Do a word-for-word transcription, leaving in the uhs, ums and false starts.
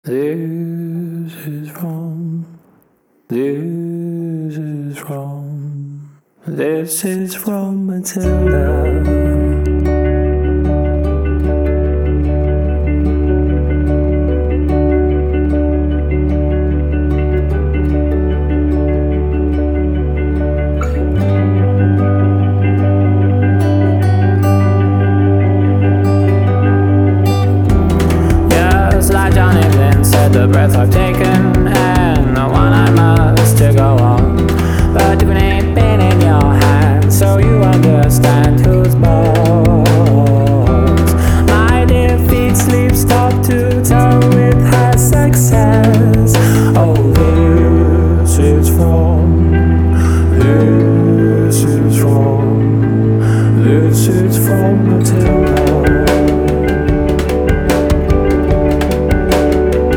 This is from, this is from, this is from Matilda. Like Johnny Lynn said, the breath I've taken